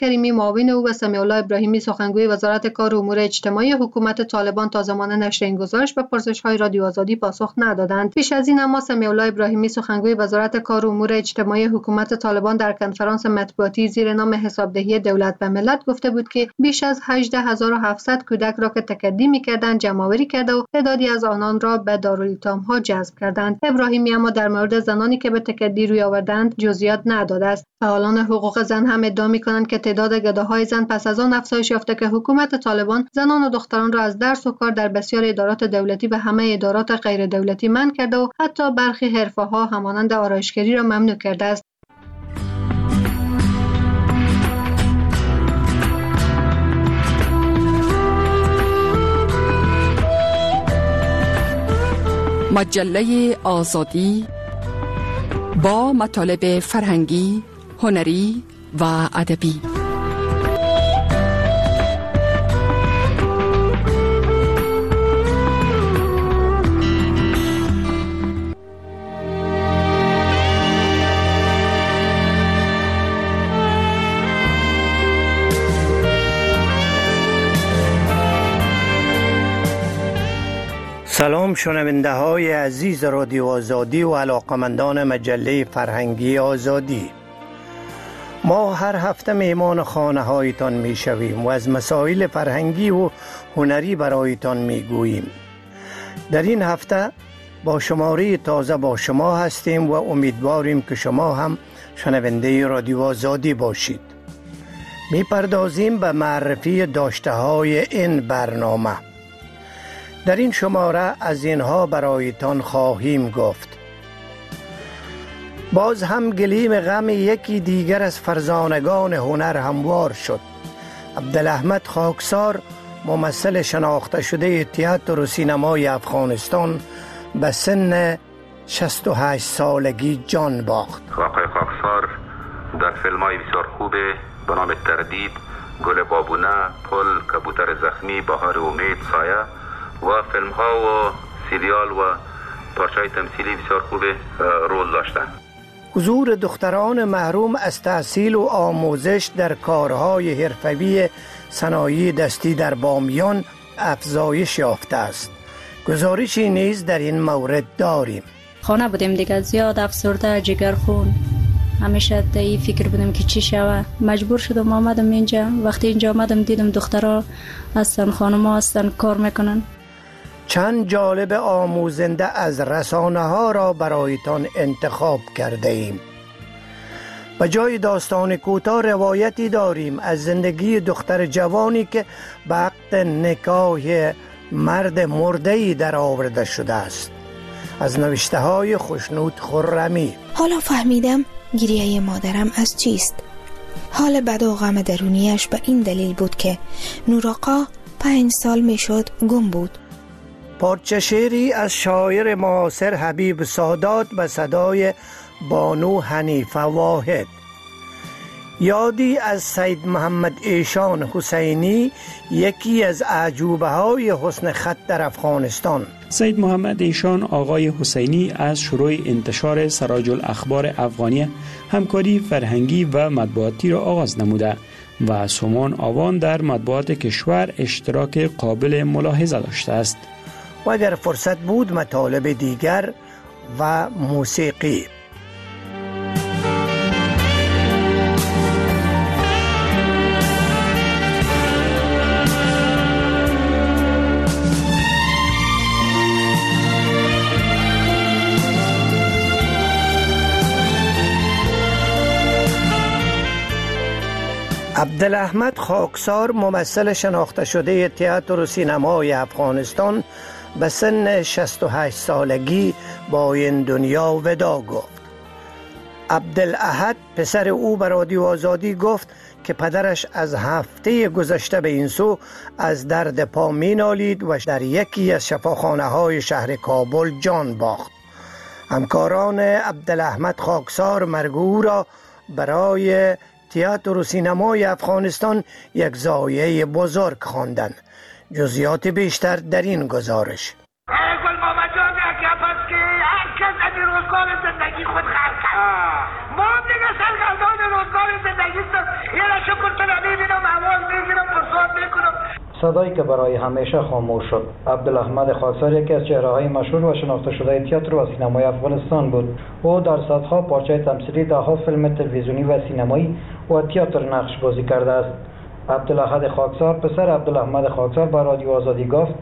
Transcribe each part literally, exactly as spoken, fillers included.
کریمی معاون او و سمیع الله ابراهیمی سخنگوی وزارت کار و امور اجتماعی حکومت طالبان تا زمان نشر این گزارش به پرسش‌های رادیو آزادی پاسخ ندادند. پیش از این اما سمیع الله ابراهیمی سخنگوی وزارت کار و امور اجتماعی حکومت طالبان در کنفرانس مطبوعاتی زیر نام حسابدهی دولت به ملت گفته بود که بیش از هجده هزار و هفتصد کودک را که تکدی می‌کردند جمع‌آوری کرده و تعدادی از آنان را به دارالایتام‌ها جذب کردند. ابراهیمی اما در مورد زنانی که به تکدی روی آوردند جزئیات نداده است. فعالان حقوق زن هم ادعا می‌کنند که تعداد گداهای زن پس از آن افزایش یافته که حکومت طالبان زنان و دختران را از درس و کار در بسیار ادارات دولتی و همه ادارات غیر دولتی منع کرده و حتی برخی حرفه‌ها همانند آرایشگری را ممنوع کرده است. مجله آزادی با مطالب فرهنگی، هنری و ادبی. سلام شنونده های عزیز رادیو آزادی و علاقمندان مجله فرهنگی آزادی. ما هر هفته میمان خانه هایتان می شویم و از مسائل فرهنگی و هنری برایتان می گوییم. در این هفته با شماره تازه با شما هستیم و امیدواریم که شما هم شنونده رادیو آزادی باشید. می پردازیم به معرفی داشته های این برنامه. در این شماره از اینها برایتان خواهیم گفت. باز هم گلیم غم یکی دیگر از فرزانگان هنر هموار شد. عبدالاحمد خاکسار ممثل شناخته شده تئاتر و سینمای افغانستان به سن شصت و هشت سالگی جان باخت. آقای خاکسار در فیلم‌های بسیار خوبه به نام تردید، گل بابونه، پل، کبوتر زخمی، بهار امید، سایه و فیلم ها و سریال و پارچه‌های تمثیلی بسیار خوب رول داشتند. حضور دختران محروم از تحصیل و آموزش در کارهای حرفه‌ای صنایع دستی در بامیان افزایش یافته است. گزارشی نیز در این مورد داریم. خانه بودیم دیگه، زیاد افسرده، جگرخون، همیشه در این فکر بودم که چی شوه. مجبور شدم آمدم اینجا. وقتی اینجا آمدم دیدم دخترها هستن، خانم‌ها هستن، کار میکنن. چند جالب آموزنده از رسانه ها را برایتان انتخاب کرده ایم. به جای داستان کوتاه روایتی داریم از زندگی دختر جوانی که به عقد نکاح مرد مرده‌ای در آورده شده است. از نوشته های خوشنود خرمی. حالا فهمیدم گریه مادرم از چیست. حال بد و غم درونیش به این دلیل بود که نورآقا پنج سال میشد گم بود. پارچه شعری از شاعر معاصر حبیب سادات به صدای بانو حنیفه واحد. یادی از سید محمد ایشان حسینی، یکی از اعجوبه های حسن خط در افغانستان. سید محمد ایشان آقای حسینی از شروع انتشار سراج الاخبار افغانی همکاری فرهنگی و مطبوعاتی را آغاز نموده و سومان آوان در مطبوعات کشور اشتراک قابل ملاحظه داشته است. و اگر فرصت بود مطالب دیگر و موسیقی. عبدالاحمد خاکسار ممثل شناخته شده تئاتر و سینمای افغانستان به سن شصت و هشت سالگی با این دنیا وداع گفت. عبدالاحد پسر او به رادیو آزادی گفت که پدرش از هفته گذشته به این سو از درد پا می نالید و در یکی از شفاخانه های شهر کابل جان باخت. همکاران عبدالاحمد خاکسار مرگ او را برای تئاتر و سینمای افغانستان یک ضایعه بزرگ خواندند. جزئیات بیشتر در این گزارش. گل ماما جان پس که هر کس از روزگار زندگی خود خلق کرد. ما دیگه سرگردان روزگار زندگی است. یه را شکر کنم صدایی که برای همیشه خاموش شد. عبدالاحمد خاکسار یکی از چهره‌های مشهور و شناخته شده تئاتر و سینمای افغانستان بود. او در صدها پارچه تمثیلی، ده‌ها فیلم تلویزیونی و سینمایی و تئاتر نقش بازی کرده است. عبدالاحد خاکسار پسر عبدالاحمد خاکسار به رادیو آزادی گفت: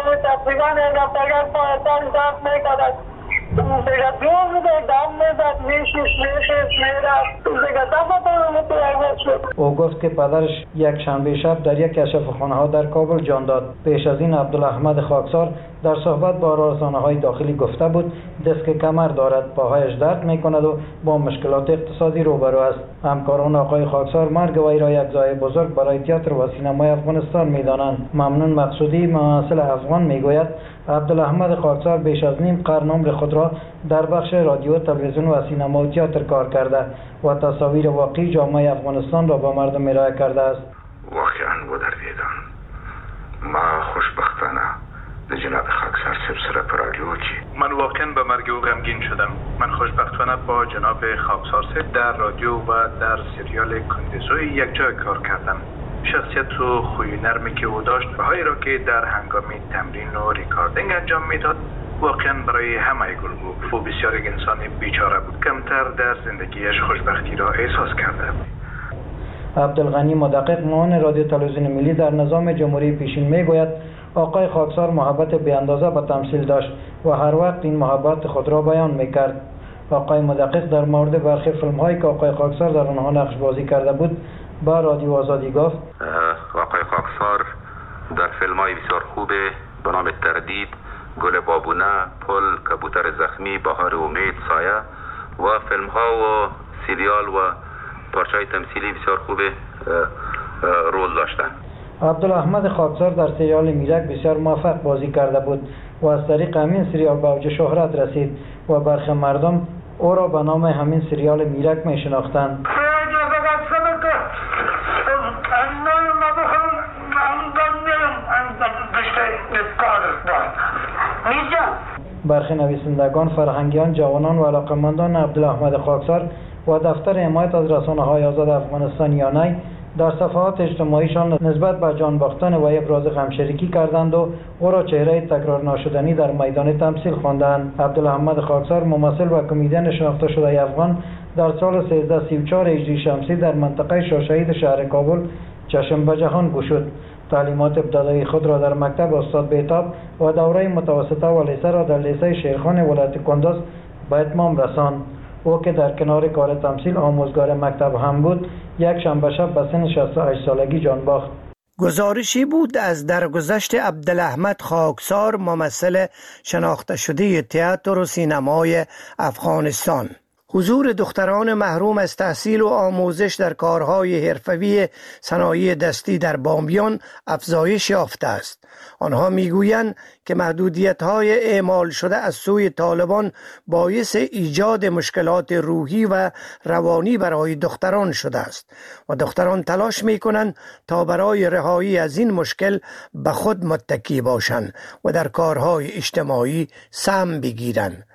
او گفت که پدرش یک شنبه شب در یک کشف خانه ها در کابل جان داد. پیش از این عبدالاحمد خاکسار در صحبت با رسانه های داخلی گفته بود دست کمر دارد، پاهایش درد می کند و با مشکلات اقتصادی روبرو است. همکاران آقای خاکسار مرگ وی را یک ضایعه بزرگ برای تئاتر و سینمای افغانستان می دانند. ممنون مقصودی، ممثل افغان، می گوید عبدالاحمد خاکسار بیش از نیم قرن عمر خود را در بخش رادیو، تلویزیون و سینما و تئاتر کار کرده و تصاویر واقعی جامعه افغانستان را به مردم ارائه کرده است. واقعا بدردیدم. ما خوشبختانه به جناب خاکسار صاحب سره پر رادیو چی من واقعا به مرگ او غمگین شدم. من خوشبختانه با جناب خاکسار صاحب در رادیو و در سریال کندزوی یک جای کار کردم. شخصیت و خوی نرمی که او داشت و هایی را که در هنگام تمرین و ریکاردینگ انجام میداد واقعا برای همه گل بود. او بسیار یک انسان بیچاره بود، کمتر در زندگیش خوشبختی را احساس کرده بود. عبدالغنی مدقق، معاون رادیو تلویزیون ملی در نظام جمهوری پیشین، میگوید آقای خاکسار محبت بی اندازه به تمثیل داشت و هر وقت این محبت خود را بیان میکرد. آقای مدقق در مورد برخی فیلم هایی که آقای خاکسار در آنها نقش بازی کرده بود با رادیو آزادی گفت: آقای خاکسار در فیلم های بسیار خوب به نام تردید، گل بابونه، پل، کبوتر زخمی، بهار امید، سایه و فیلم ها و سریال و پارچه تمثیلی بسیار خوب رول داشتند. عبدالاحمد خاکسار در سریال میرک بسیار موفق بازی کرده بود و از طریق همین سریال به اوج شهرت رسید و برخی مردم او را به نام همین سریال میرک می شناختند. برخی نویسندگان، فرهنگیان، جوانان و علاقه‌مندان عبدالاحمد خاکسار و دفتر حمایت از رسانه‌های آزاد افغانستان یانای در صفحات اجتماعیشان نسبت به جان باختن و ابراز غمشریکی کردند و او را چهره تکرار ناشدنی در میدان تمثیل خواندند. عبدالاحمد خاکسار ممثل و کمدین شناخته شده افغان در سال سیزده سی و چهار هجری شمسی در منطقه شاهشهید شهر کابل چشم به جهان گشود. تعلیمات ابتدایی خود را در مکتب استاد بیتاب و دوره متوسطه و لیسه را در لیسه شیرخان ولایت کندز به اتمام رساند. او که در کنار کار تمثیل آموزگار مکتب هم بود، یک شنبه شب به سن شصت و هشت سالگی جان باخت. گزارشی بود از درگذشت عبدالاحمد خاکسار، ممثل شناخته شده تئاتر و سینمای افغانستان. حضور دختران محروم از تحصیل و آموزش در کارهای حرفه‌ای صنایع دستی در بامیان افزایش یافته است. آنها میگویند که محدودیت‌های اعمال شده از سوی طالبان باعث ایجاد مشکلات روحی و روانی برای دختران شده است و دختران تلاش می‌کنند تا برای رهایی از این مشکل به خود متکی باشند و در کارهای اجتماعی سهم بگیرند.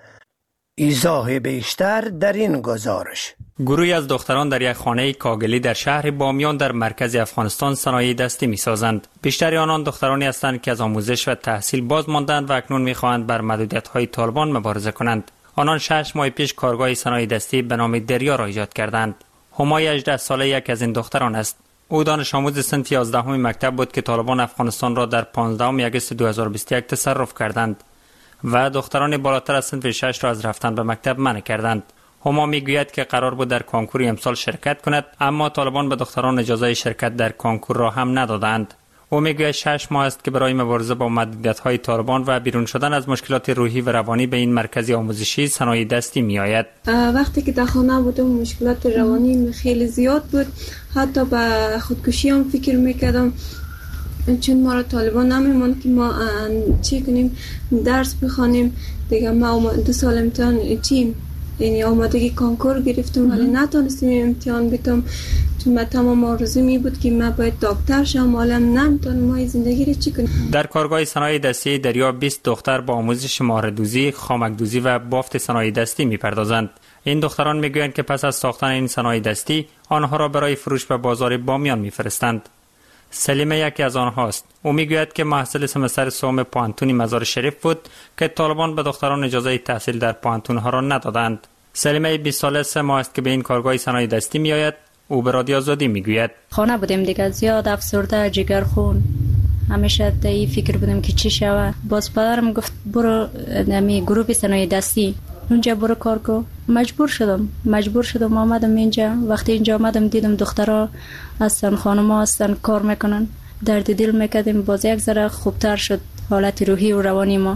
ایضاح بیشتر در این گزارش. گروهی از دختران در یک خانه کاگلی در شهر بامیان در مرکز افغانستان صنایع دستی می‌سازند. بیشتر آنان دخترانی هستند که از آموزش و تحصیل باز ماندند و اکنون می‌خواهند بر محدودیت‌های طالبان مبارزه کنند. آنان شش ماه پیش کارگاه صنایع دستی به نام دریا را ایجاد کردند. همای هجده ساله یک از این دختران است. او دانش آموز صنف یازدهم مکتب بود که طالبان افغانستان را در پانزدهم آگوست دو هزار و بیست و یک تصرف کردند و دختران بالاتر از صنف شش را از رفتن به مکتب منع کردند. هما میگوید که قرار بود در کنکور امسال شرکت کند، اما طالبان به دختران اجازه شرکت در کنکور را هم ندادند. او میگوید شش ماه است که برای مبارزه با محدودیت‌های طالبان و بیرون شدن از مشکلات روحی و روانی به این مرکز آموزشی صنایع دستی میآید. وقتی که در خانه بودم مشکلات روانی خیلی زیاد بود، حتی به خودکشی هم فکر میکردم، چون ما را طالبان نمیمون که ما چی کنیم، درس بخوانیم دیگه. ما دو سال امتحان چیم یعنی آمادگی کنکور گرفتم ولی نتونستم امتحان بدم، چون من تمام آرزو می بود که من باید دکتر شم، حالا نمیتونم ما زندگی رو چی کنیم. در کارگاه صنایع دستی دریا بیست دختر با آموزش مهره‌دوزی، خامک‌دوزی و بافت صنایع دستی میپردازند. این دختران میگویند که پس از ساختن این صنایع دستی آنها را برای فروش به بازار بامیان میفرستند. سلیمه یکی از آنهاست. او میگوید که محصل سمستر سوم پانتون مزار شریف بود که طالبان به دختران اجازه تحصیل در پانتون‌ها را ندادند. سلیمه بیست ساله سه ماه است که به این کارگاه صنایع دستی میآید. او به رادیو آزادی میگوید خانه بودیم دیگه، زیاد افسرده، جگرخون، همیشه در این فکر بودم که چی شود. باز پدرم گفت برو نمی گروه صنایع دستی اونجا برو کار کو. مجبور شدم مجبور شدم آمدم اینجا. وقتی اینجا آمدم دیدم دخترها هستن، خانم‌ها هستن، کار میکنن، درد دل میکردیم. باز یک ذره خوبتر شد حالت روحی و روانی ما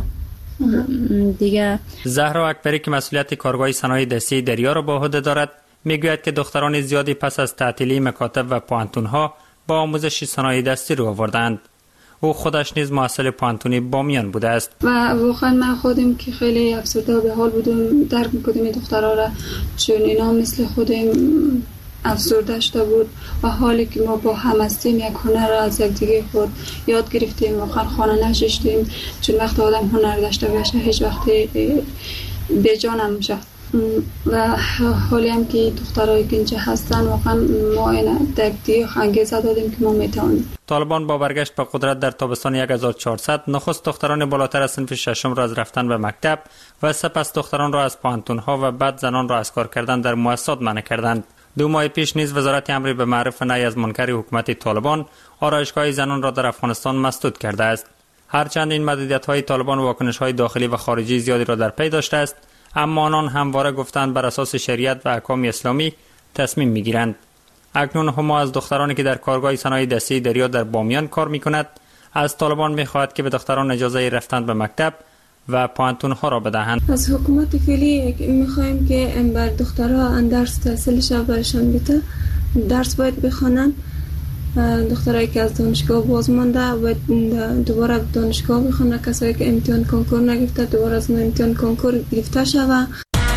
دیگه. زهرا اکبری که مسئولیت کارگاه صنایع دستی دریا را به عهده دارد میگوید که دختران زیادی پس از تعطیلی مکاتب و پانتون‌ها با آموزش صنایع دستی رو آوردند. او خودش نیز محصل پانتونی بامیان بوده است و واقعا من خودم که خیلی افسرده و به حال بودم، درک می‌کردم این دخترها را، چون اینا مثل خودم افسرده شده بود و حالی که ما با هم هستیم یک هنر را از یک دیگه خود یاد گرفتیم. واقعا خانه نشستیم، چون وقت آدم هنر داشته باشه هیچ وقتی به جا نمیشه. و حالی هم که دخترایی که اینجا هستن واقعا ما این دکتی انگیزه دادیم که ما میتونیم. طالبان با برگشت به قدرت در تابستان هزار و چهارصد نخست دختران بالاتر از صنف ششم را از رفتن به مکتب و سپس دختران را از پانتون‌ها و بعد زنان را از کار کردن در مؤسسات منع کردند. دو ماه پیش نیز وزارت امر به معرف نهی از منکر حکومت طالبان آرایشگاه زنان را در افغانستان مسدود کرده است. هرچند این محدودیت‌های طالبان واکنش‌های داخلی و خارجی زیادی را در پی داشته است، اما آنان همواره گفتند بر اساس شریعت و احکام اسلامی تصمیم میگیرند. اکنون هما از دخترانی که در کارگاه صنایع دستی دریا در بامیان کار میکند از طالبان میخواهد که به دختران اجازه رفتن به مکتب و پانتون‌ها را بدهند. از حکومت فعلی میخوایم که بر دخترها درس تحصیلش برشان بده، درس باید بخوانن. دخترایی که از دانشگاه باز مانده و دوباره دانشگاه بخونه، کسایی که امتحان کنکور نگرفته دوباره از امتحان کنکور گرفته شود.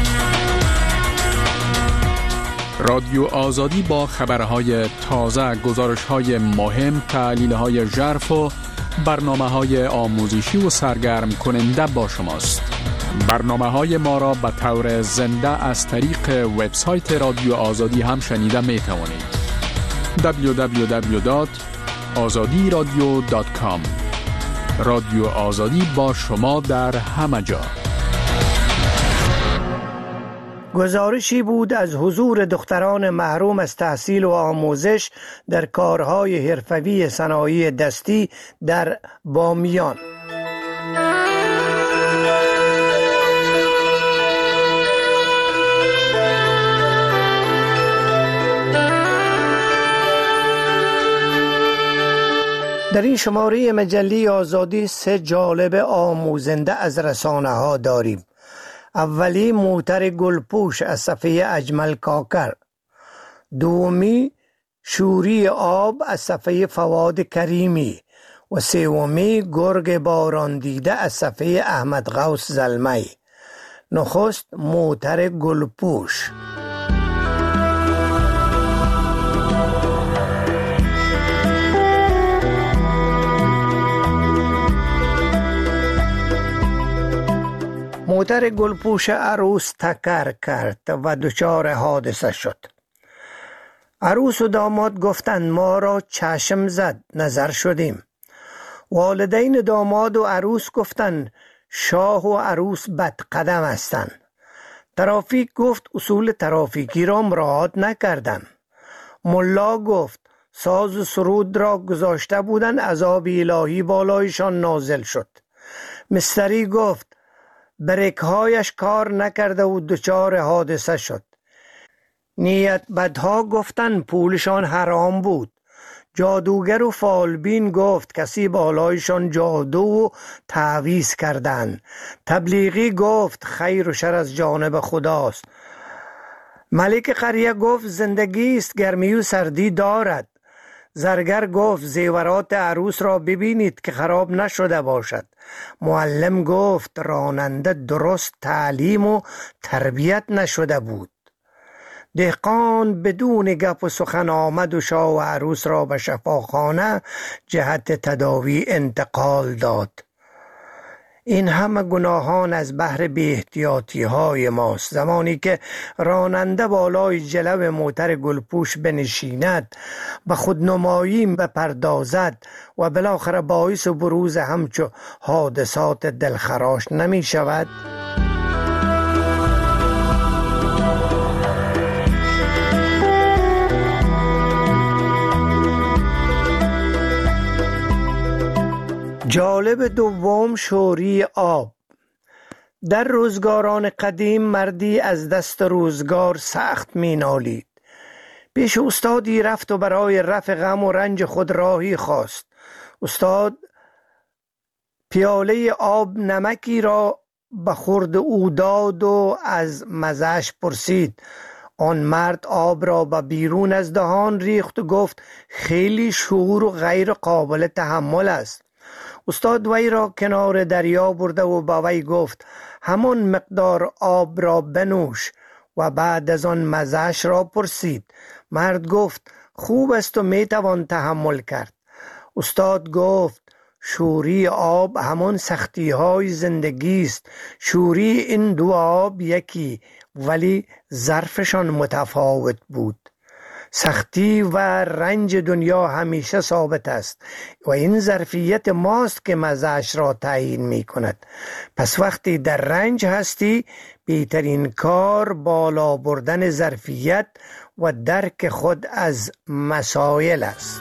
رادیو آزادی با خبرهای تازه، گزارش‌های مهم، تحلیل‌های ژرف و برنامه‌های آموزشی و سرگرم کننده با شماست. برنامه‌های ما را به طور زنده از طریق وبسایت رادیو آزادی هم شنیده می‌توانید. دبلیو دبلیو دبلیو دات آزادی رادیو دات کام. رادیو آزادی با شما در همه جا. گزارشی بود از حضور دختران محروم از تحصیل و آموزش در کارهای حرفوی صنایع دستی در بامیان. در این شماره مجله آزادی سه جالب آموزنده از رسانه ها داریم. اولی موتر گلپوش از صفحه اجمل کاکر، دومی شوری آب از صفحه فواد کریمی و سومی گرگ باران دیده از صفحه احمد غوث زلمی. نخست موتر گلپوش. موتر گلپوش عروس تکر کرد و دچار حادثه شد. عروس و داماد گفتند ما را چشم زد، نظر شدیم. والدین داماد و عروس گفتند شاه و عروس بدقدم هستند. ترافیک گفت اصول ترافیکی را مراعات نکردند. ملا گفت ساز و سرود را گذاشته بودند، عذاب الهی بالایشان نازل شد. مستری گفت بریک‌هایش کار نکرده و دچار حادثه شد. نیت بدها گفتن پولشان حرام بود. جادوگر و فالبین گفت کسی بالایشان جادو و تعویز کردند. تبلیغی گفت خیر و شر از جانب خداست. ملک قریه گفت زندگی است گرمی و سردی دارد. زرگر گفت زیورات عروس را ببینید که خراب نشده باشد. معلم گفت راننده درست تعلیم و تربیت نشده بود. دهقان بدون گپ و سخن آمد و شاه و عروس را به شفاخانه جهت تداوی انتقال داد. این همه گناهان از بحر بی احتیاطی های ماست. زمانی که راننده بالای جلو موتر گلپوش بنشیند، به خودنمایی بپردازد و بالاخره باعث بروز همچو حادثات دلخراش نمی شود؟ جالب دوم، شوری آب. در روزگاران قدیم مردی از دست روزگار سخت می نالید. پیش استادی رفت و برای رفع غم و رنج خود راهی خواست. استاد پیاله آب نمکی را به خورد او داد و از مزه‌اش پرسید. آن مرد آب را به بیرون از دهان ریخت و گفت خیلی شور و غیر قابل تحمل است. استاد وی را کنار دریا برده و با وی گفت همان مقدار آب را بنوش و بعد از آن مزه‌اش را پرسید. مرد گفت خوب است و می توان تحمل کرد. استاد گفت شوری آب همان سختی های زندگی است. شوری این دو آب یکی، ولی ظرفشان متفاوت بود. سختی و رنج دنیا همیشه ثابت است و این ظرفیت ماست که مزه‌اش را تعیین می کند. پس وقتی در رنج هستی، بهترین کار بالا بردن ظرفیت و درک خود از مسائل است.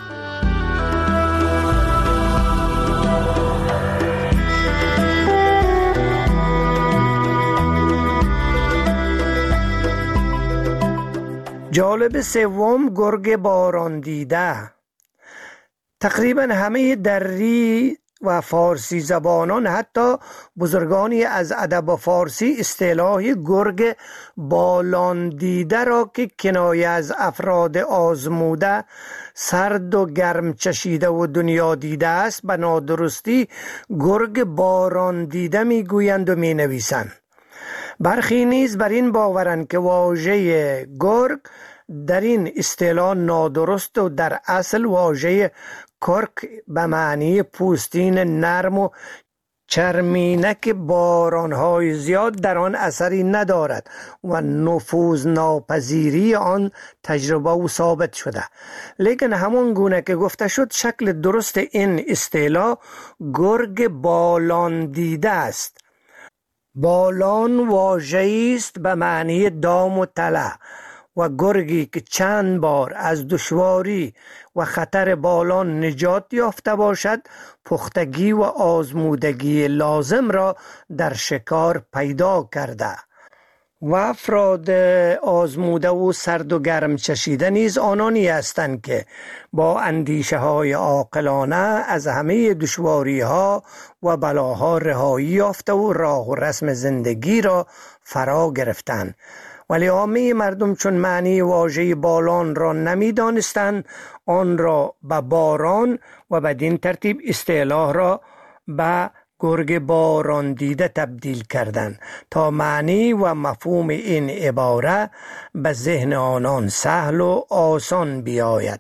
جالب سوم، گرگ باران دیده. تقریبا همه دری و فارسی زبانان، حتی بزرگانی از ادب فارسی، اصطلاح گرگ بالان دیده را که کنایه از افراد آزموده، سرد و گرم چشیده و دنیا دیده است، به نادرستی گرگ باران دیده می گویند و می نویسند. برخی نیز بر این باورند که واژه گرگ در این اصطلاح نادرست و در اصل واژه کرک به معنی پوستین نرم و چرمینک بارانهای زیاد در آن اثری ندارد و نفوذ ناپذیری آن تجربه و ثابت شده. لیکن همون گونه که گفته شد، شکل درست این اصطلاح گرگ بالان دیده است. بالان واژه‌ای است به معنی دام و تله و گرگی که چند بار از دشواری و خطر بالان نجات یافته باشد، پختگی و آزمودگی لازم را در شکار پیدا کرده. و افراد آزموده و سرد و گرم چشیده نیز آنانی هستند که با اندیشه های عاقلانه از همه دشواری ها و بلاها رهایی یافته و راه و رسم زندگی را فرا گرفتند. ولی عامه مردم چون معنی واژه بالان را نمی دانستند، آن را به باران و بدین ترتیب اصطلاح را به گرگ باران دیده تبدیل کردند تا معنی و مفهوم این عباره به ذهن آنان سهل و آسان بیاید.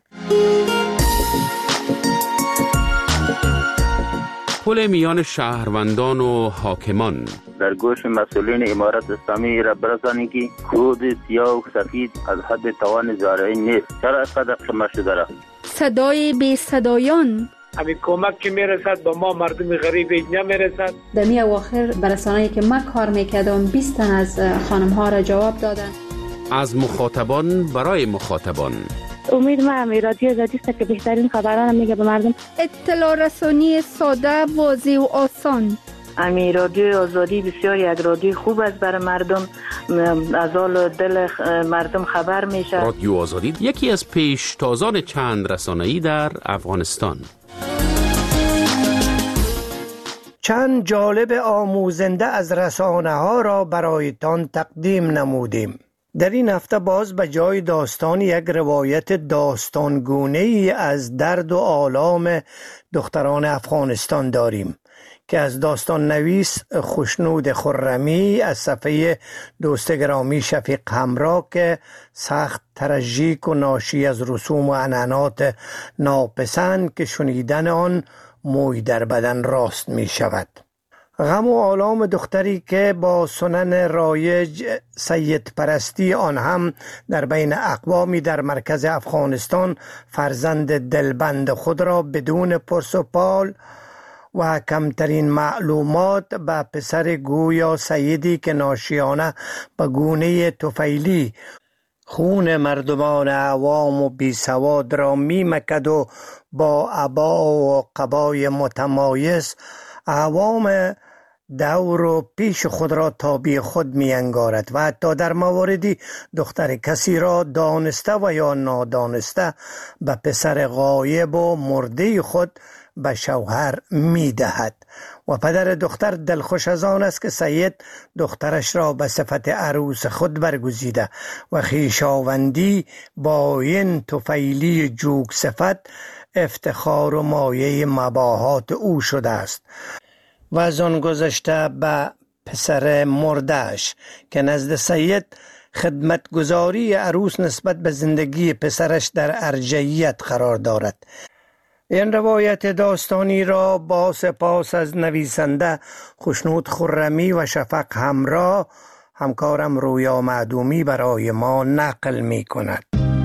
پل میان شهروندان و حاکمان. در گوش مسئولین امارت اسلامی را برسانید که کود سیاه و سفید از حد توان زارعی نیست. چرا اینقدر قمه شده را؟ صدای بی صدایان. همین کمک که میرسد به ما مردم غریب اینجا میرسد. در می اواخر برسانه‌ای که من کار میکردم بیست تن از خانم ها را جواب دادن. از مخاطبان برای مخاطبان. امید ما هم رادیو آزادی است که بهترین خبران میگه به مردم. اطلاع رسانی ساده، واضح و آسان. امی رادیو آزادی بسیار یک رادیو خوب است برای مردم، از حال دل مردم خبر میشه. رادیو آزادی یکی از پیشتازان چند رسانه‌ای در افغانستان. چند جالب آموزنده از رسانه ها را برایتان تقدیم نمودیم. در این هفته باز به جای داستان یک روایت داستانگونه‌ای از درد و آلام دختران افغانستان داریم که از داستان نویس خوشنود خرمی از صفحه دوست گرامی شفیق همراه که سخت تراژیک و ناشی از رسوم و عنعنات ناپسند که شنیدن آن موی در بدن راست می شود. غم و آلام دختری که با سنن رایج سید پرستی، آن هم در بین اقوامی در مرکز افغانستان، فرزند دلبند خود را بدون پرس و پال و کمترین معلومات به پسر گویا سیدی که ناشیانه به گونه طفیلی خون مردمان عوام و بی سواد را می مکد و با عبا و قبای متمایز عوام دور و پیش خود را تابع خود می انگارد و حتی در مواردی دختر کسی را دانسته و یا نادانسته به پسر غایب و مرده خود به شوهر می دهد و پدر دختر دلخوش از آن است که سید دخترش را به صفت عروس خود برگزیده و خویشاوندی با این طفیلی جوگ صفت افتخار و مایه مباهات او شده است و از آن گذشته به پسر مردهش که نزد سید خدمتگزاری عروس نسبت به زندگی پسرش در ارجحیت قرار دارد. این روایت داستانی را با سپاس از نویسنده خشنود خرمی و شفق همراه همکارم رویا معدومی برای ما نقل می کند.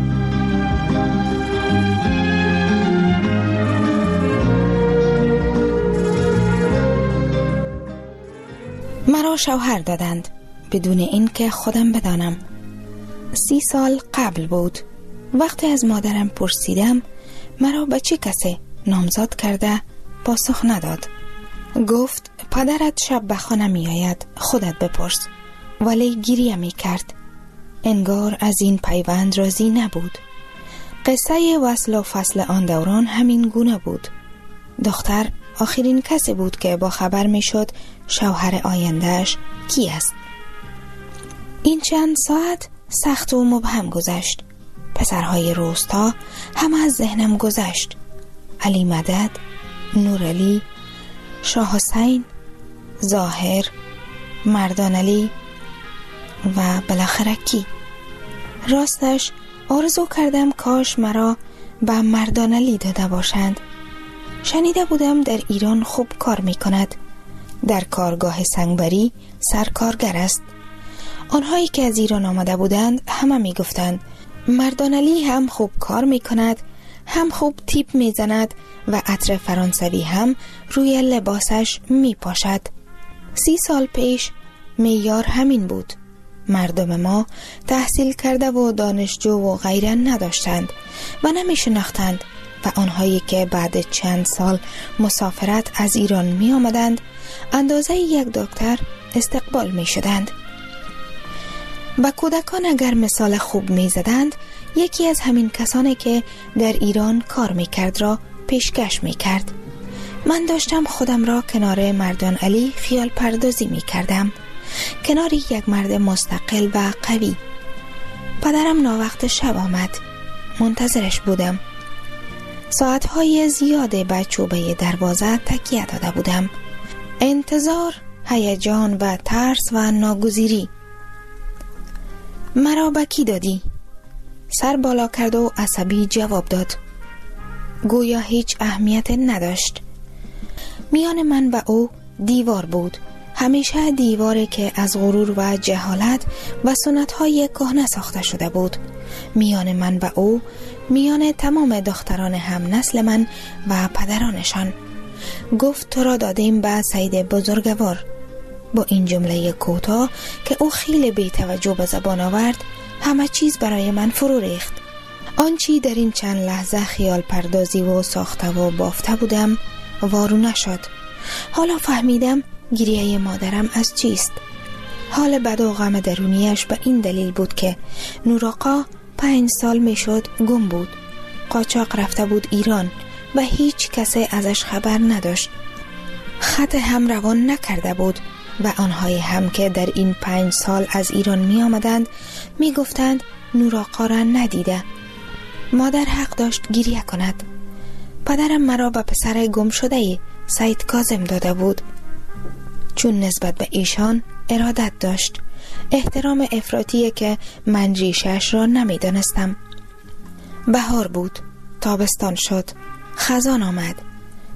مرا شوهر دادند بدون اینکه خودم بدانم. سی سال قبل بود. وقتی از مادرم پرسیدم مرا به چه کسی نامزد کرده، پاسخ نداد. گفت پدرت شب به خانه می آید، خودت بپرس. ولی گریه می کرد. انگار از این پیوند راضی نبود. قصه وصل و فصل آن دوران همین گونه بود. دختر آخرین کسی بود که با خبر می شد شوهر آیندهش کی است. این چند ساعت سخت و مبهم گذشت. پسرهای روستا هم از ذهنم گذشت. علی مدد، نور علی، شاه حسین، ظاهر، مردان علی و بالاخره کی؟ راستش آرزو کردم کاش مرا به مردان علی داده باشند. شنیده بودم در ایران خوب کار می کند. در کارگاه سنگبری سرکارگر است. آنهایی که از ایران آمده بودند همه می گفتند مردان علی هم خوب کار می کند، هم خوب تیپ می زند و عطر فرانسوی هم روی لباسش می پاشد. سی سال پیش معیار همین بود. مردم ما تحصیل کرده و دانشجو و غیره نداشتند و نمی شناختند و آنهایی که بعد چند سال مسافرت از ایران می آمدند اندازه یک دکتر استقبال می شدند. با کودکان اگر مثال خوب می زدند، یکی از همین کسانی که در ایران کار می کرد را پیشکش می کرد. من داشتم خودم را کنار مردان علی خیال پردازی می کردم، کنار یک مرد مستقل و قوی. پدرم ناوقت شب آمد. منتظرش بودم. ساعتهای زیاده به چوبه دروازه تکیه داده بودم. انتظار، هیجان و ترس و ناگزیری. مرا به کی دادی؟ سر بالا کرد و عصبی جواب داد. گویا هیچ اهمیت نداشت. میان من و او دیوار بود. همیشه دیواری که از غرور و جهالت و سنت‌های کهنه ساخته شده بود. میان من و او، میان تمام دختران هم نسل من و پدرانشان. گفت تو را دادیم به سید بزرگوار. با این جمله کوتاه که او خیلی بی توجه به زبان آورد، همه چیز برای من فرو ریخت. آنچی در این چند لحظه خیال پردازی و ساخته و بافته بودم وارو نشد. حالا فهمیدم گریه مادرم از چیست. حال بد و غم درونیش به این دلیل بود که نوراقا پنج سال می شد گم بود. قاچاق رفته بود ایران و هیچ کسی ازش خبر نداشت. خط هم روان نکرده بود و آنهای هم که در این پنج سال از ایران می آمدند می گفتند نوراقا را ندیده. مادر حق داشت گریه کند. پدرم مرا به پسر گم شده سید کاظم داده بود، چون نسبت به ایشان ارادت داشت. احترام افراطی که من ریشش را نمی دانستم. بهار بود، تابستان شد، خزان آمد.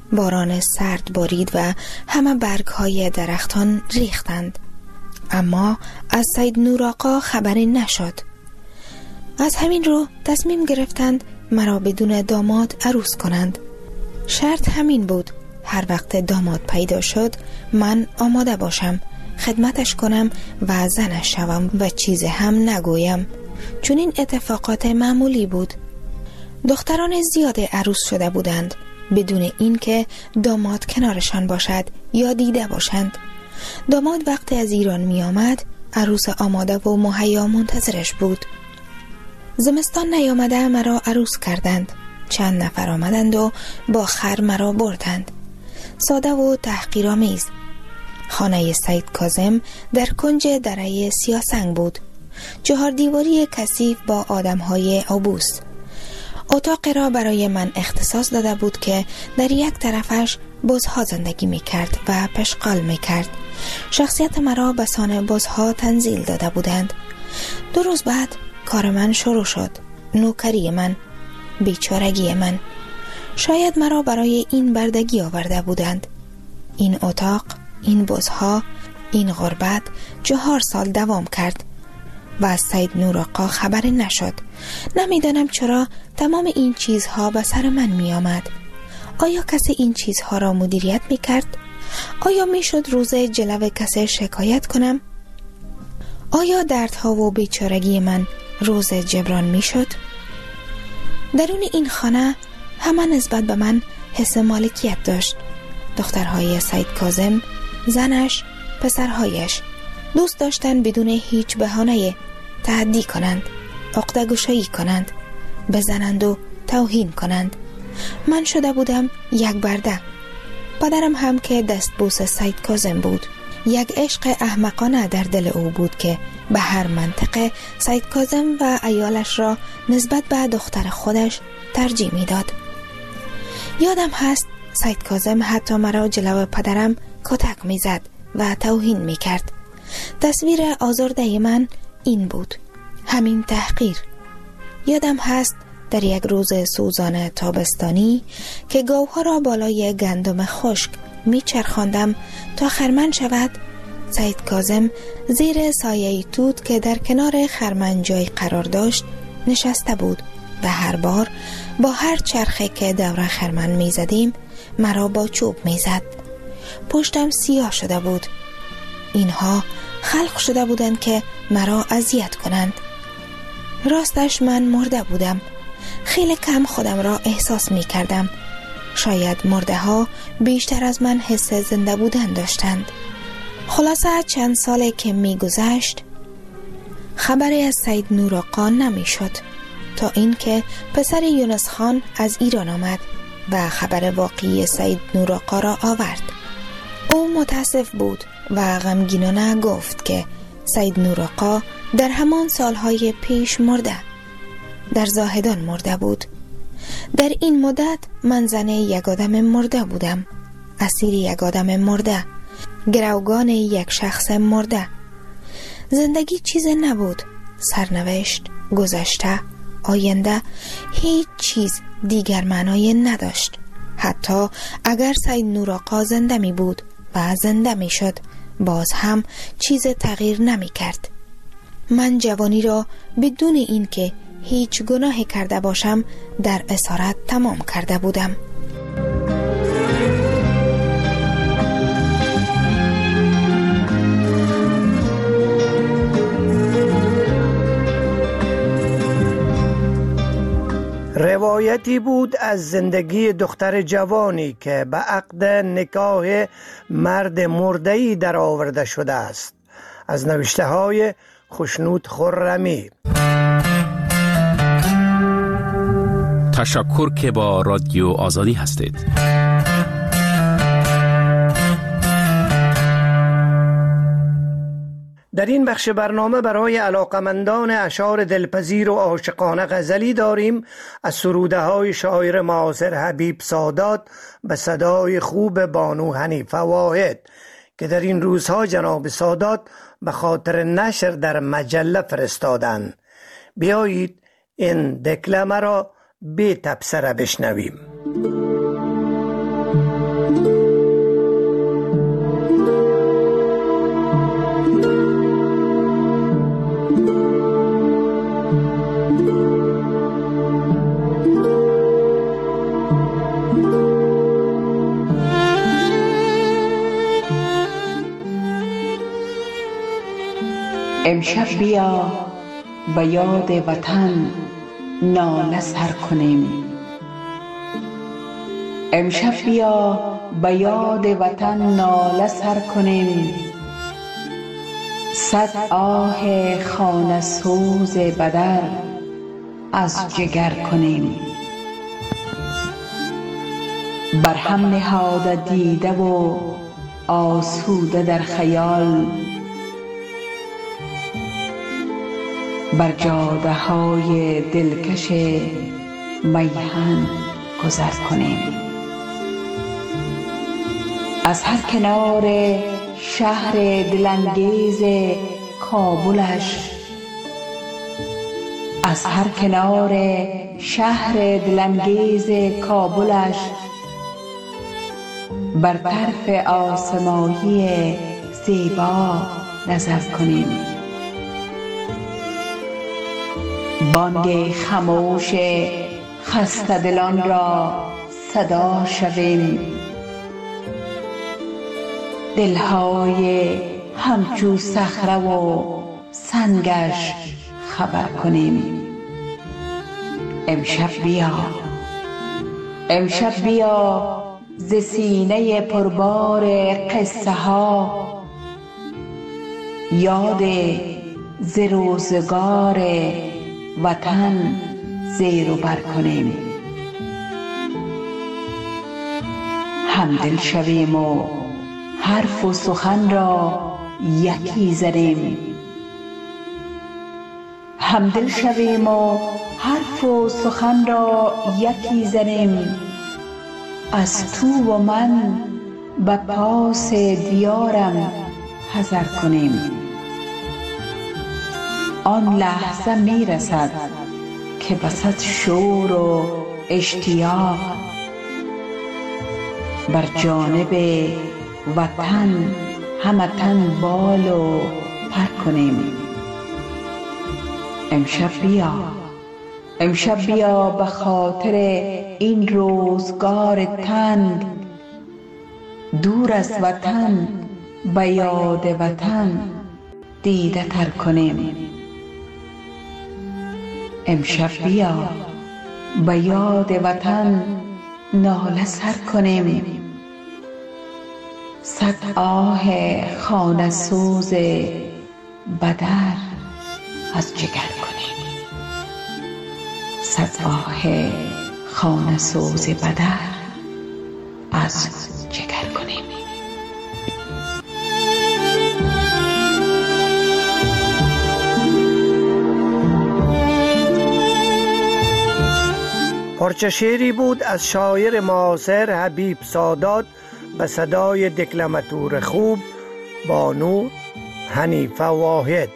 باران سرد بارید و همه برگ‌های درختان ریختند. اما از سید نور آقا خبری نشد. از همین رو تصمیم گرفتند مرا بدون داماد عروس کنند. شرط همین بود، هر وقت داماد پیدا شد من آماده باشم، خدمتش کنم و زنش شوم و چیز هم نگویم، چون این اتفاقات معمولی بود. دختران زیاد عروس شده بودند بدون اینکه داماد کنارشان باشد یا دیده باشند. داماد وقتی از ایران می آمد عروس آماده و مهیا منتظرش بود. زمستان نیامده مرا عروس کردند. چند نفر آمدند و با خر مرا بردند. ساده و تحقیرآمیز. خانه سید کاظم در کنج دره سیاسنگ بود. چهار دیواری کثیف با آدم‌های عبوس. اتاق را برای من اختصاص داده بود که در یک طرفش بزها زندگی می کرد و پشغال می کرد. شخصیت مرا به سان بزها تنزیل داده بودند. دو روز بعد کار من شروع شد. نوکری من، بیچارگی من. شاید مرا برای این بردگی آورده بودند. این اتاق، این بزها، این غربت چهار سال دوام کرد و از سید نور آقا خبری نشد. نمیدانم چرا تمام این چیزها به سر من می آمد. آیا کسی این چیزها را مدیریت می کرد؟ آیا می شد روز جلو کسی شکایت کنم؟ آیا دردها و بیچارگی من روز جبران می شد؟ درون این خانه همه نسبت به من حس مالکیت داشت. دخترهای سید کاظم، زنش، پسرهایش دوست داشتن بدون هیچ بهانه تهدی کنند، عقده‌گشایی کنند، بزنند و توهین کنند. من شده بودم یک برده. پدرم هم که دستبوس سید کاظم بود. یک عشق احمقانه در دل او بود که به هر منطقه سید کاظم و عیالش را نسبت به دختر خودش ترجیح میداد. یادم هست سید کاظم حتی مرا جلو پدرم کتک میزد و توهین میکرد. تصویر آزرده من این بود، همین تحقیر. یادم هست در یک روز سوزان تابستانی که گاوها را بالای گندم خشک میچرخاندم تا خرمن شود، سید کاظم زیر سایه توت که در کنار خرمن جای قرار داشت نشسته بود و هر بار با هر چرخه که دور خرمن میزدیم مرا با چوب میزد. پشتم سیاه شده بود. اینها خلق شده بودند که مرا اذیت کنند. راستش من مرده بودم. خیلی کم خودم را احساس می کردم. شاید مرده ها بیشتر از من حس زنده بودن داشتند. خلاصه چند ساله که می گذشت خبری از سید نور آقا نمی شد تا اینکه پسر یونس خان از ایران آمد و خبر واقعی سید نور آقا را آورد. او متاسف بود و غمگینانه گفت که سید نور آقا در همان سالهای پیش مرده، در زاهدان مرده بود. در این مدت من زن یک آدم مرده بودم، اسیر یک آدم مرده، گروگان یک شخص مرده. زندگی چیز نبود، سرنوشت، گذشته، آینده، هیچ چیز دیگر معنای نداشت. حتی اگر سید نور آقا زنده می بود و زنده می شد، باز هم چیز تغییر نمی کرد. من جوانی را بدون این که هیچ گناهی کرده باشم در اسارت تمام کرده بودم. روایتی بود از زندگی دختر جوانی که به عقد نکاح مرد مرده‌ای در آورده شده است، از نوشته های خوشنود خرمی. تشکر که با رادیو آزادی هستید. در این بخش برنامه برای علاقمندان اشعار دلپذیر و عاشقانه غزلی داریم از سروده های شاعر معاصر حبیب سادات به صدای خوب بانو حنیفه واحد که در این روزها جناب سادات به خاطر نشر در مجله فرستادند. بیایید این دکلمه را بی تبصره بشنویم. امشب بیا به یاد وطن ناله سر کنیم. امشب بیا به یاد وطن ناله سر کنیم. صد آه خانه سوز بدر از جگر کنیم. بر هم نهاده دیده و آسوده در خیال، بر جاده های دلکش میهن گذر کنیم. از هر کنار شهر دلانگیز کابلش، از هر کنار شهر دلانگیز کابلش، بر طرف آسمانی زیبا نظر کنیم. بانگ خاموش خسته دلان را صدا شویم. دلهای همچو صخره و سنگش خبر کنیم. امشب بیا، امشب بیا ز سینه پربار قصه ها یاد ز روزگار وطن زیر و بر کنیم. همدل شویم و حرف و سخن را یکی زنیم. همدل شویم و حرف و سخن را یکی زنیم. از تو و من به پاس دیارم حذر کنیم. آن لحظه می رسد که بسد شور و اشتیاق بر جانب وطن همه تن بال و پر کنیم. امشب بیا، امشب بیا به خاطر این روزگار تنگ دور از وطن به یاد وطن دیده تر کنیم. امشب بیا به یاد وطن ناله سر کنیم. صد آه خانه سوز بدر از جگر کنیم. صد آه خانه سوز بدر از جگر کنیم. پارچه شعری بود از شاعر معاصر حبیب سادات به صدای دکلماتور خوب بانو حنیفه واحد.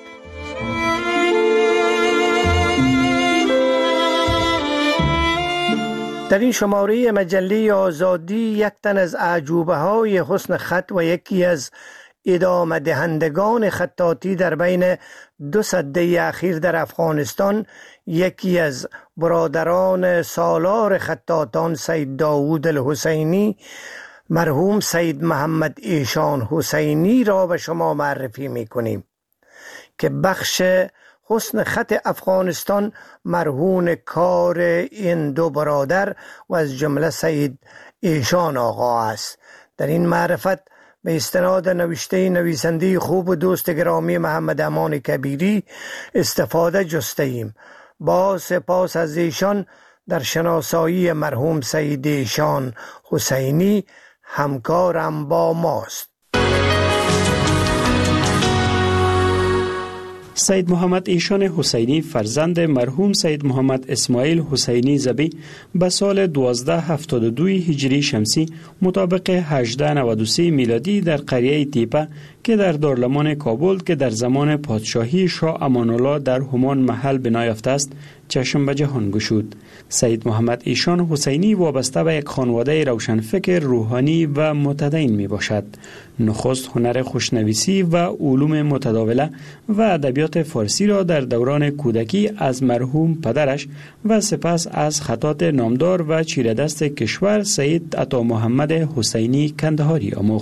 در این شماره مجله آزادی یک تن از اعجوبه های حسن خط و یکی از ادامه دهندگان خطاطی در بین دو سده اخیر در افغانستان، یکی از برادران سالار خطاطان سید داوود الحسینی مرحوم سید محمد ایشان حسینی را به شما معرفی می کنیم که بخش حسن خط افغانستان مرهون کار این دو برادر و از جمله سید ایشان آقا است. در این معرفت به استناد نوشته نویسنده خوب و دوست گرامی محمد امان کبیری استفاده جسته ایم. با سپاس از ایشان در شناسایی مرحوم سید ایشان حسینی همکارم با ماست. سید محمد ایشان حسینی فرزند مرحوم سید محمد اسماعیل حسینی زبی به سال دوازده هفتاد و دو هجری شمسی مطابق هجده نود و سه میلادی در قریه تیپه که در دارالمان کابل که در زمان پادشاهی شاه امان الله در همان محل بنا یافته است چشم به جهان گشود. سید محمد ایشان حسینی وابسته به یک خانواده روشنفکر روحانی و متدین می باشد. نخست هنر خوشنویسی و علوم متداوله و ادبیات فارسی را در دوران کودکی از مرحوم پدرش و سپس از خطاط نامدار و چیره‌دست کشور سید عطا محمد حسینی کندهاری آموخت.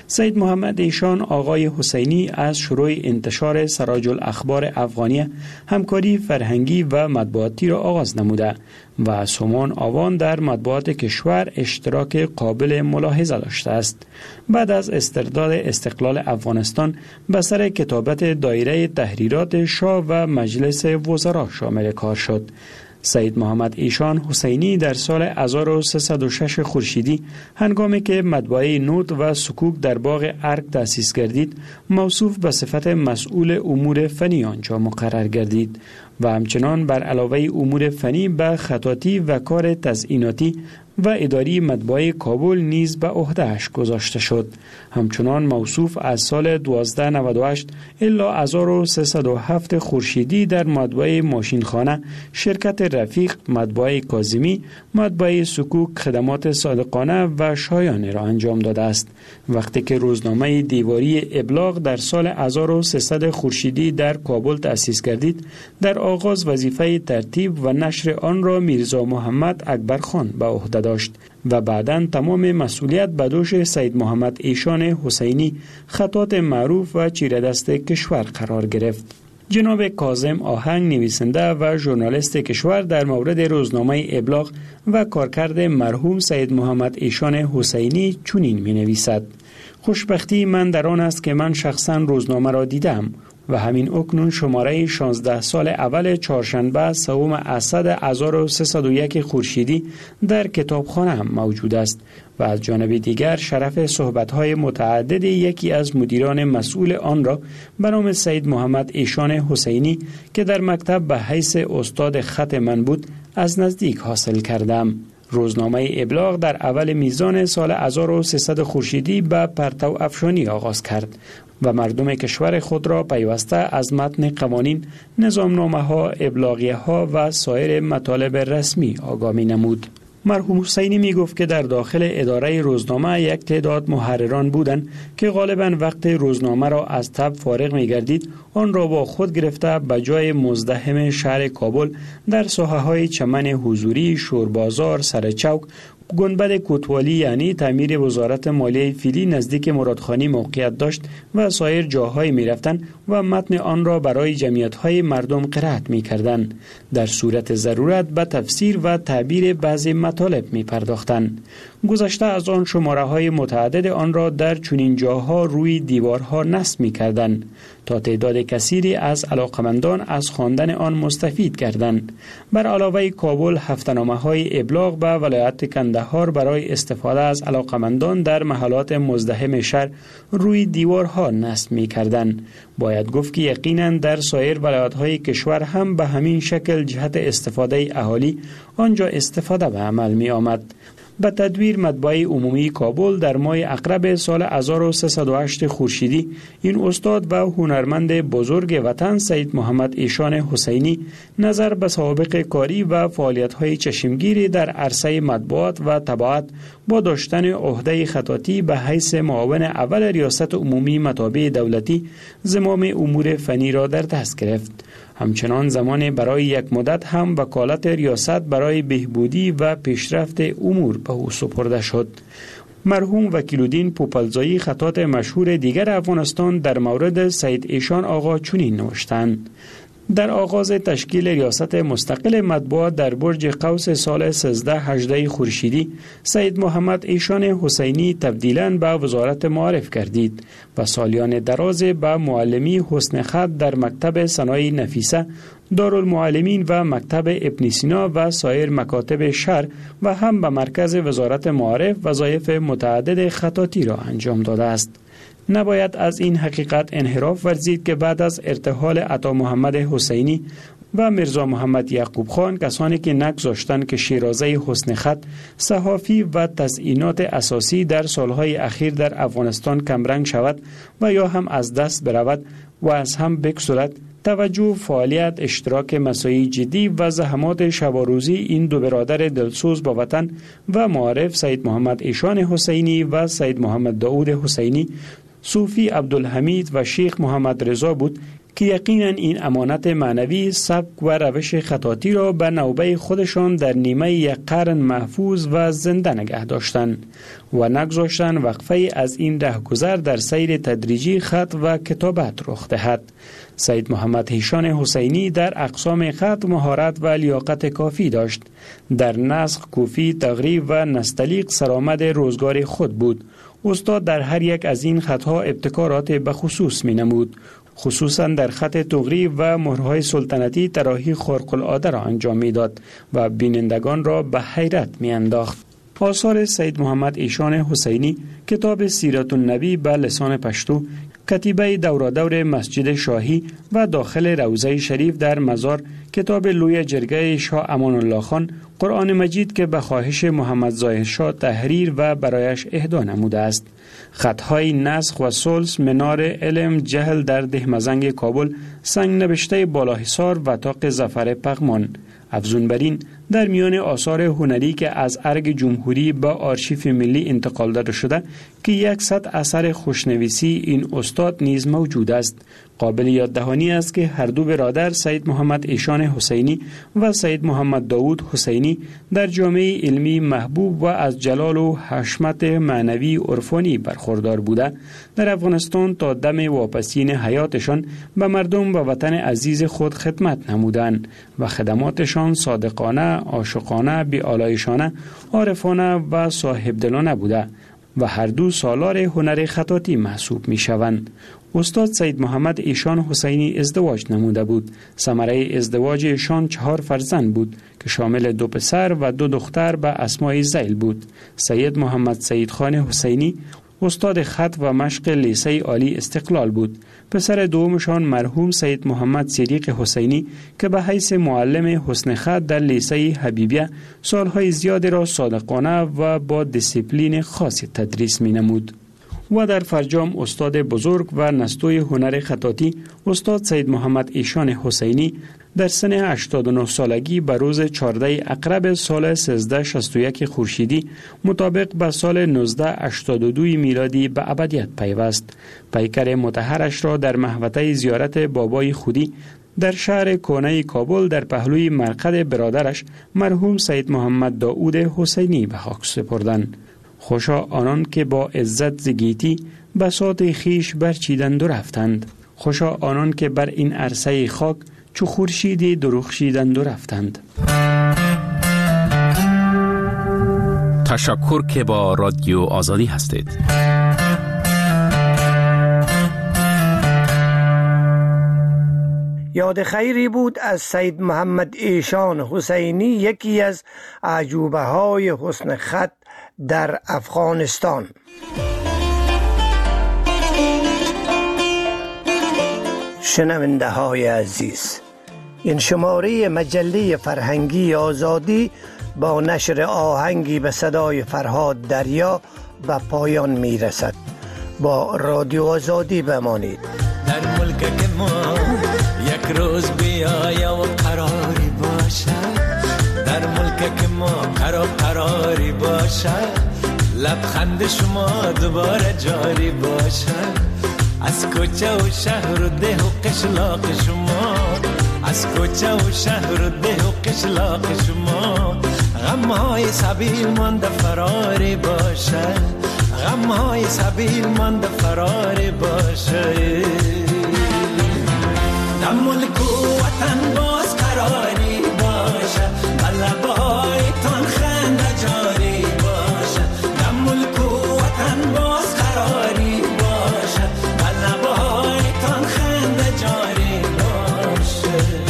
سید محمد ایشان آقای حسینی از شروع انتشار سراج الاخبار افغانیه همکاری فرهنگی و مطبوعاتی را آغاز نموده و سومان آوان در مطبوعات کشور اشتراک قابل ملاحظه داشته است. بعد از استرداد استقلال افغانستان به سر کتابت دایره تحریرات شاه و مجلس وزرا شامل کار شد. سید محمد ایشان حسینی در سال هزار و سیصد و شش خورشیدی هنگامی که مطبعه نوت و سکوک در باغ ارگ تأسیس گردید موصوف به صفت مسئول امور فنی آنجا مقرر گردید و همچنان بر علاوه امور فنی به خطاطی و کار تزییناتی و اداری مطبعه کابل نیز به عهده‌اش گذاشته شد. همچنان موصوف از سال دوازده نود و هشت الی هزار و سیصد و هفت خورشیدی در مطبعه ماشینخانه، شرکت رفیق، مطبعه کاظمی، مطبعه سکوک خدمات صادقانه و شایانه را انجام داده است. وقتی که روزنامه دیواری ابلاغ در هزار و سیصد خورشیدی در کابل تأسیس گردید، در آغاز وظیفه ترتیب و نشر آن را میرزا محمد اکبر خان به عهده داشت و بعداً تمام مسئولیت به دوش سید محمد ایشان حسینی، خطاط معروف و چیره دست کشور قرار گرفت. جناب کاظم آهنگ نویسنده و ژورنالیست کشور در مورد روزنامه ابلاغ و کارکرد مرحوم سید محمد ایشان حسینی چنین می نویسد: خوشبختی من در آن است که من شخصاً روزنامه را دیدم و همین اکنون شماره شانزده سال اول چهارشنبه سوم اسد هزار و سیصد و یک خورشیدی در کتابخانه هم موجود است و از جانب دیگر شرف صحبت‌های متعدد یکی از مدیران مسئول آن را به نام سید محمد ایشان حسینی که در مکتب به حیث استاد خط من بود از نزدیک حاصل کردم. روزنامه ابلاغ در اول میزان سال هزار و سیصد خورشیدی به پرتو افشانی آغاز کرد و مردم کشور خود را پیوسته از متن قوانین، نظامنامه‌ها، ابلاغیه‌ها و سایر مطالب رسمی آگاهی نمود. مرحوم حسینی می گفت که در داخل اداره روزنامه یک تعداد محرران بودند که غالباً وقت روزنامه را از تب فارغ می گردید آن را با خود گرفته به جای مزدحم شهر کابل در ساحه‌های چمن حضوری، شوربازار، سرچوک، گنبد کوتوالی یعنی تعمیر وزارت مالیه فیلی نزدیک مرادخانی موقعیت داشت و سایر جاهای می رفتن و متن آن را برای جمعیت‌های مردم قرائت می کردن. در صورت ضرورت به تفسیر و تعبیر بعضی مطالب می پرداختن. گذشته از آن شماره های متعدد آن را در چنین جاها روی دیوارها نصب می کردن تا تعداد کثیری از علاقمندان از خواندن آن مستفید گردند. بر علاوه کابل هفته‌نامه های ابلاغ به ولایت کندهار برای استفاده از علاقمندان در محلات مزدحم شهر روی دیوارها نصب می کردند. باید گفت که یقیناً در سایر ولایت‌های کشور هم به همین شکل جهت استفاده اهالی آنجا استفاده به عمل می آمد. به تدویر مطبعه عمومی کابل در ماه اقرب سال هزار و سیصد و هشت خورشیدی این استاد و هنرمند بزرگ وطن سید محمد ایشان حسینی نظر به سابقه کاری و فعالیت‌های چشمگیری در عرصه مطبوعات و طباعت با داشتن عهده خطاطی به حیث معاون اول ریاست عمومی مطابع دولتی زمام امور فنی را در دست گرفت. همچنان زمان برای یک مدت هم وکالت ریاست برای بهبودی و پیشرفت امور به او سپرده شد. مرحوم وکیل‌الدین پوپلزایی خطاط مشهور دیگر افغانستان در مورد سید ایشان آقا چنین نوشتند: در آغاز تشکیل ریاست مستقل مطبوعات در برج قوس سال سیزده هجده خورشیدی سید محمد ایشان حسینی تبدیلاً به وزارت معارف گردید و سالیان دراز به معلمی حسن خط در مکتب صنایع نفیسه، دارالمعلمین و مکتب ابن سینا و سایر مکاتب شهر و هم به مرکز وزارت معارف وظایف متعدد خطاطی را انجام داده است. نباید از این حقیقت انحراف ورزید که بعد از ارتحال عطا محمد حسینی و میرزا محمد یعقوب خان کسانی که نگذاشتند که شیرازه حسن خط، صحافی و تزیینات اساسی در سالهای اخیر در افغانستان کمرنگ شود و یا هم از دست برود و از هم بگسلد، توجه، فعالیت، اشتراک مساعی جدی و زحمات شب و روزی این دو برادر دلسوز با وطن و معارف سید محمد ایشان حسینی و سید محمد داود حسینی، صوفی عبدالحمید و شیخ محمد رضا بود که یقینا این امانت معنوی سبک و روش خطاطی را به نوبه خودشان در نیمه یک قرن محفوظ و زنده نگه داشتند و نگذاشتند وقفه از این رهگذر در سیر تدریجی خط و کتابت رخ دهد. سید محمد هیشان حسینی در اقسام خط مهارت و لیاقت کافی داشت. در نسخ، کوفی، تقریب و نستعلیق سرآمد روزگار خود بود. استاد در هر یک از این خطها ابتکارات بخصوص می نمود. خصوصا در خط تقریب و مهرهای سلطنتی طراحی خارق العاده را انجام می داد و بینندگان را به حیرت می انداخت. آثار سید محمد ایشان حسینی، کتاب سیرت النبی به لسان پشتو، کتیبه دورادور مسجد شاهی و داخل روضه شریف در مزار، کتاب لوی جرگه شاه امان الله خان، قرآن مجید که به خواهش محمد ظاهر شاه تحریر و برایش اهدا نموده است، خطهای نسخ و سلس، منار علم جهل در دهمزنگ کابل، سنگ نبشته بالاحصار و طاق ظفر پغمان. افزون بر این، در میان آثار هنری که از ارگ جمهوری به آرشیف ملی انتقال داده شده که صد اثر خوشنویسی این استاد نیز موجود است. قابل یاددهانی است که هر دو برادر سید محمد ایشان حسینی و سید محمد داود حسینی در جامعه علمی محبوب و از جلال و حشمت معنوی عرفانی برخوردار بوده، در افغانستان تا دم واپسین حیاتشان به مردم و وطن عزیز خود خدمت نمودند و خدماتشان صادقانه، عاشقانه، بی‌آلایشانه، عارفانه و صاحبدلانه بوده و هر دو سالار هنر خطاطی محسوب می شوند. استاد سید محمد ایشان حسینی ازدواج نموده بود. ثمره ازدواج ایشان چهار فرزند بود که شامل دو پسر و دو دختر به اسمای ذیل بود. سید محمد سید خان حسینی استاد خط و مشق لیسه عالی استقلال بود. پسر دومشان مرحوم سید محمد صدیق حسینی که به حیث معلم حسن خط در لیسه حبیبیه سالهای زیادی را صادقانه و با دیسیپلین خاصی تدریس می نمود. و در فرجام استاد بزرگ و نستوی هنر خطاطی استاد سید محمد ایشان حسینی در سن هشتاد و نه سالگی به روز چهاردهم اقرب سال سیزده شصت و یک خورشیدی مطابق به سال نوزده هشتاد و دو میلادی به ابدیت پیوست. پیکر مطهرش را در محوطه زیارت بابای خودی در شهر کهنه کابل در پهلوی مرقد برادرش مرحوم سید محمد داود حسینی به خاک سپردند. خوشا آنان که با عزت زگیتی بساط خیش برچیدند و رفتند. خوشا آنان که بر این عرصه خاک چو خورشیدی درخشیدند و رفتند. تشکر که با رادیو آزادی هستید. یاد خیری بود از سید محمد ایشان حسینی، یکی از عجوبه های حسن خط در افغانستان. شنونده های عزیز، این شماره مجله فرهنگی آزادی با نشر آهنگی به صدای فرهاد دریا به پایان می رسد. با رادیو آزادی بمانید. در ملک که ما یک روز بیایا و قراری باشد، در ملک که ما قرار قراری باشد، لبخند شما دوباره جاری باشد. از کوچه و شهر و ده و قشلاق شما، از کوچه و شهر و ده و قشلاق شما، غمهای سبیل مانده فراری باشد، غمهای سبیل مانده فراری باشد. در ملک و وطن باز قراری باشد، لبایتان خنده جاری باشد. در ملک و وطن باز قراری باشد، لبایتان خنده جاری باشد.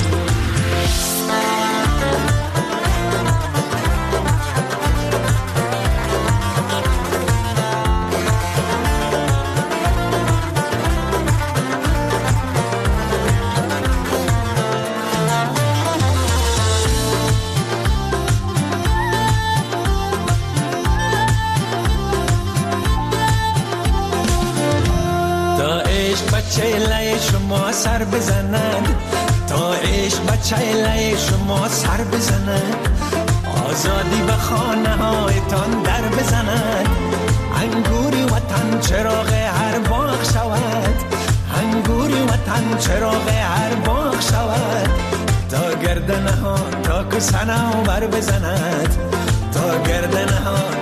چهله شما سر بزند، تا عشق به چهله شما سر بزند، آزادی به خانه هایتان در بزند، انگوری وطن چراغ هر باغ شود، انگوری وطن چراغ صنوبر بزند تا گردنها